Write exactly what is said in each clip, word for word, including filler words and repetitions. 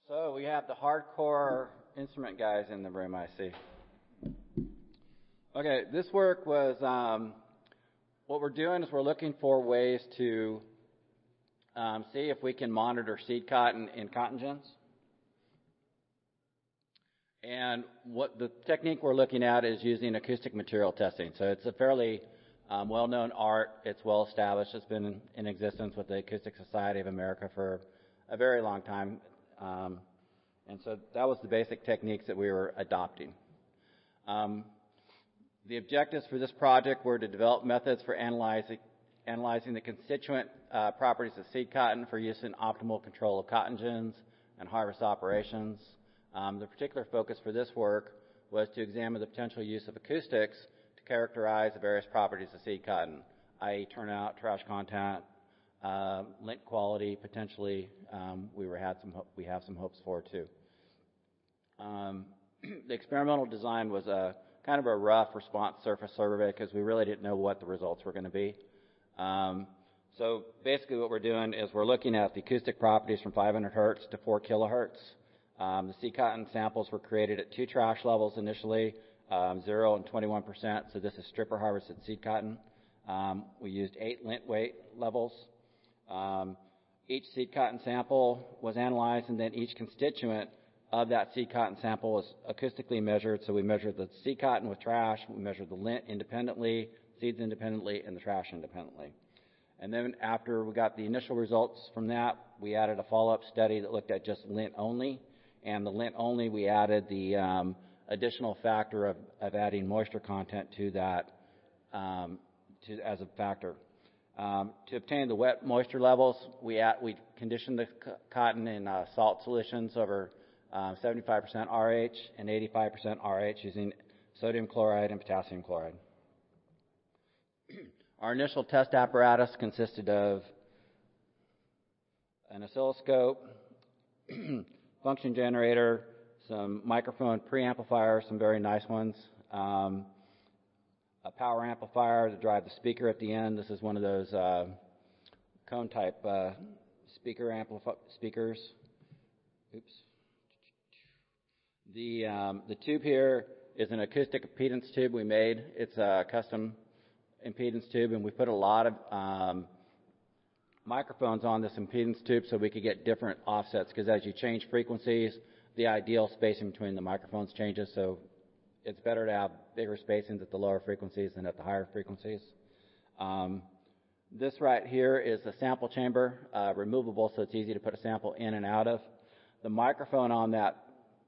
So we have the hardcore instrument guys in the room, I see. Okay, this work was, um, what we're doing is we're looking for ways to um, see if we can monitor seed cotton in cotton gins. And what the technique we're looking at is using acoustic material testing. So it's a fairly um, well-known art. It's well established. It's been in, in existence with the Acoustic Society of America for a very long time. Um, and so that was the basic techniques that we were adopting. Um, the objectives for this project were to develop methods for analyzing, analyzing the constituent uh, properties of seed cotton for use in optimal control of cotton gins and harvest operations. Um, the particular focus for this work was to examine the potential use of acoustics to characterize the various properties of seed cotton, that is turnout, trash content, uh, lint quality, potentially um, we were had some we have some hopes for too. Um, the experimental design was a kind of a rough response surface survey because we really didn't know what the results were going to be. Um, so basically what we're doing is we're looking at the acoustic properties from five hundred hertz to four kilohertz. Um, the seed cotton samples were created at two trash levels initially, um, zero and twenty-one percent. So this is stripper harvested seed cotton. Um, we used eight lint weight levels. Um, each seed cotton sample was analyzed, and then each constituent of that seed cotton sample was acoustically measured. So we measured the seed cotton with trash, we measured the lint independently, seeds independently, and the trash independently. And then after we got the initial results from that, we added a follow-up study that looked at just lint only. And the lint only, we added the um, additional factor of, of adding moisture content to that um, to, as a factor. Um, to obtain the wet moisture levels, we, at, we conditioned the c- cotton in uh, salt solutions over uh, seventy-five percent R H and eighty-five percent R H using sodium chloride and potassium chloride. Our initial test apparatus consisted of an oscilloscope, function generator, some microphone preamplifiers, some very nice ones, um, a power amplifier to drive the speaker at the end. This is one of those uh, cone type uh, speaker amplifi- speakers. Oops. The um, the tube here is an acoustic impedance tube we made. It's a custom impedance tube, and we put a lot of um, microphones on this impedance tube so we could get different offsets, because as you change frequencies, the ideal spacing between the microphones changes, so it's better to have bigger spacings at the lower frequencies than at the higher frequencies. Um, this right here is a sample chamber, uh, removable, so it's easy to put a sample in and out of. The microphone on that,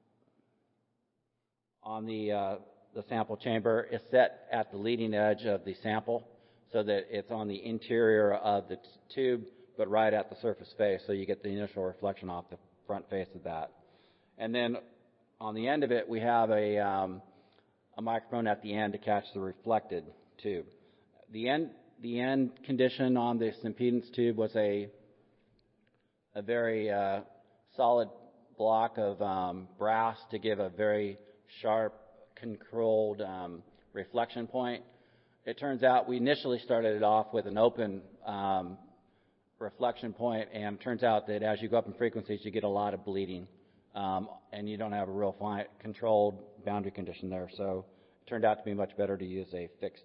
on the, uh, the sample chamber is set at the leading edge of the sample, so that it's on the interior of the t- tube, but right at the surface face, so you get the initial reflection off the front face of that. And then on the end of it, we have a, um, a microphone at the end to catch the reflected tube. The end, the end condition on this impedance tube was a, a very uh, solid block of um, brass to give a very sharp, controlled um, reflection point. It turns out we initially started it off with an open um, reflection point, and it turns out that as you go up in frequencies, you get a lot of bleeding, um, and you don't have a real fine, controlled boundary condition there. So it turned out to be much better to use a fixed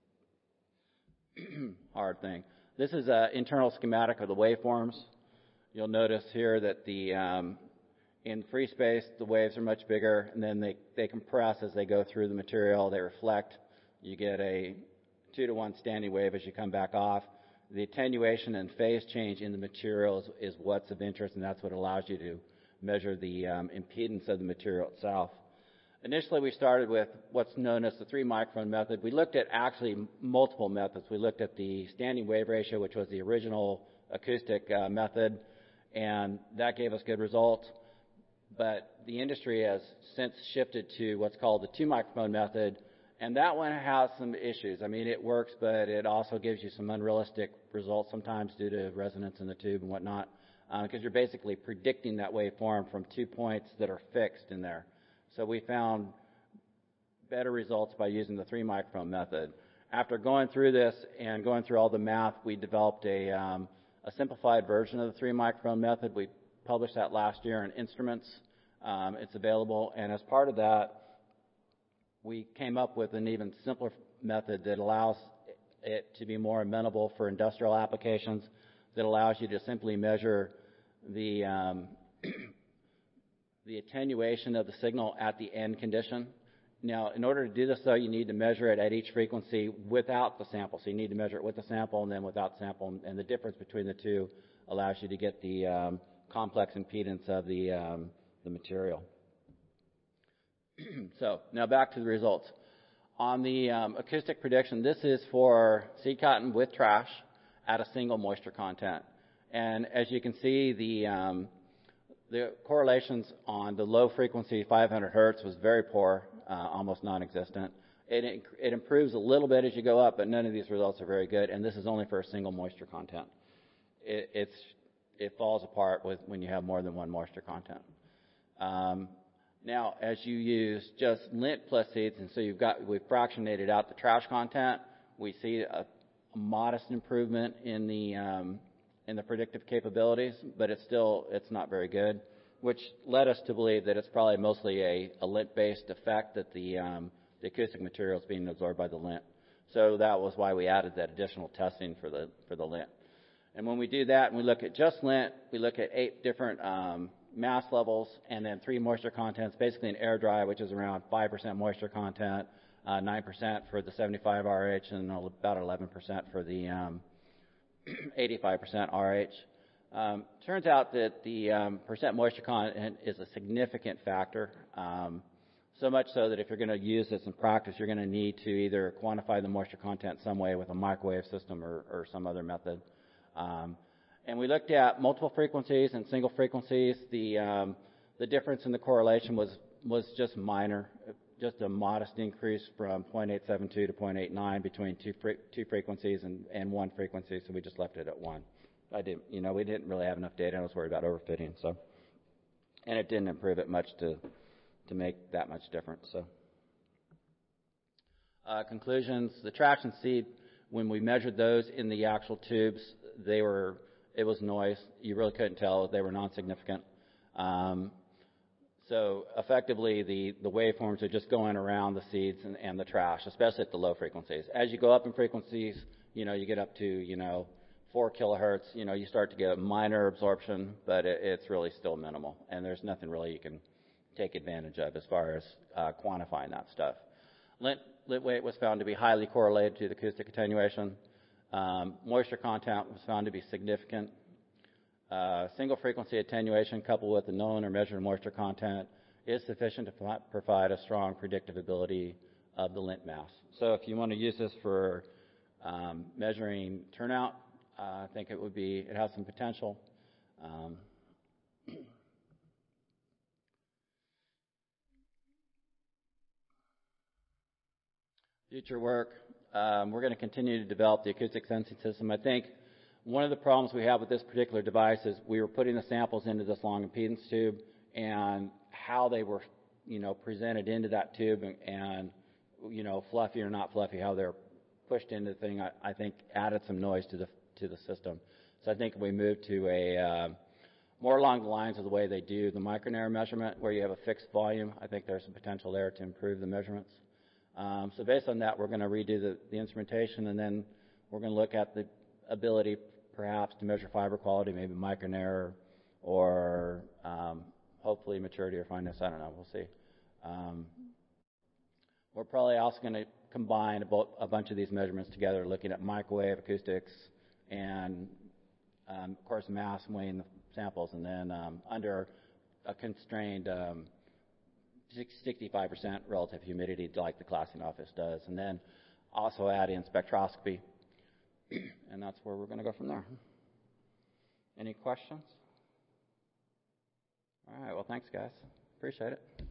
hard thing. This is an internal schematic of the waveforms. You'll notice here that the um, in free space, the waves are much bigger, and then they, they compress as they go through the material. They reflect. You get a two to one standing wave as you come back off. The attenuation and phase change in the material is, is what's of interest, and that's what allows you to measure the um, impedance of the material itself. Initially, we started with what's known as the three microphone method. We looked at actually multiple methods. We looked at the standing wave ratio, which was the original acoustic uh, method, and that gave us good results. But the industry has since shifted to what's called the two microphone method, and that one has some issues. I mean, it works, but it also gives you some unrealistic results sometimes due to resonance in the tube and whatnot, because uh, you're basically predicting that waveform from two points that are fixed in there. So we found better results by using the three microphone method. After going through this and going through all the math, we developed a, um, a simplified version of the three microphone method. We published that last year in Instruments. Um, it's available, and as part of that, we came up with an even simpler method that allows it to be more amenable for industrial applications, that allows you to simply measure the um, the attenuation of the signal at the end condition. Now, in order to do this, though, you need to measure it at each frequency without the sample. So you need to measure it with the sample and then without the sample, and the difference between the two allows you to get the um, complex impedance of the, um, the material. So now back to the results. On the um, acoustic prediction, this is for seed cotton with trash at a single moisture content. And as you can see, the um, the correlations on the low frequency five hundred hertz was very poor, uh, almost non-existent. It, it improves a little bit as you go up, but none of these results are very good, and this is only for a single moisture content. It, it's, it falls apart with when you have more than one moisture content. Um, now, as you use just lint plus seeds, and so you've got, we've fractionated out the trash content, we see a, a modest improvement in the um, in the predictive capabilities, but it's still, it's not very good, which led us to believe that it's probably mostly a, a lint-based effect, that the, um, the acoustic material is being absorbed by the lint. So that was why we added that additional testing for the, for the lint. And when we do that and we look at just lint, we look at eight different um, mass levels and then three moisture contents, basically an air dry, which is around five percent moisture content, uh, nine percent for the seventy-five R H, and about eleven percent for the um, eighty-five percent R H. Um, turns out that the um, percent moisture content is a significant factor, um, so much so that if you're going to use this in practice, you're going to need to either quantify the moisture content some way with a microwave system or, or some other method. Um, and we looked at multiple frequencies and single frequencies. The, um, the difference in the correlation was, was just minor, just a modest increase from zero point eight seven two to zero point eight nine between two, fre two frequencies and, and one frequency, so we just left it at one. I didn't, you know, we didn't really have enough data. I was worried about overfitting, so, and it didn't improve it much to, to make that much difference. So, uh, conclusions: the trash and seed, when we measured those in the actual tubes, they were, it was noise. You really couldn't tell; they were non-significant. Um, So effectively, the, the waveforms are just going around the seeds and, and the trash, especially at the low frequencies. As you go up in frequencies, you know, you get up to, you know, four kilohertz, you know, you start to get minor absorption, but it, it's really still minimal. And there's nothing really you can take advantage of as far as uh, quantifying that stuff. Lint, lint weight was found to be highly correlated to the acoustic attenuation. Um, moisture content was found to be significant. Uh, single frequency attenuation coupled with the known or measured moisture content is sufficient to provide a strong predictive ability of the lint mass. So if you want to use this for um, measuring turnout, uh, I think it would be, it has some potential. Um, future work, um, we're going to continue to develop the acoustic sensing system. I think one of the problems we have with this particular device is we were putting the samples into this long impedance tube, and how they were, you know, presented into that tube and, and you know, fluffy or not fluffy, how they're pushed into the thing, I, I think added some noise to the to the system. So I think if we move to a uh, more along the lines of the way they do the micronair measurement, where you have a fixed volume, I think there's some potential there to improve the measurements. Um, so based on that, we're going to redo the, the instrumentation, and then we're going to look at the ability perhaps to measure fiber quality, maybe micronair, or um, hopefully maturity or fineness. I don't know. We'll see. Um, we're probably also going to combine a, a bunch of these measurements together, looking at microwave, acoustics, and um, of course mass, weighing the samples, and then um, under a constrained um, sixty-five percent relative humidity, like the classing office does, and then also add in spectroscopy. And that's where we're going to go from there. Any questions? All right, well, thanks, guys. Appreciate it.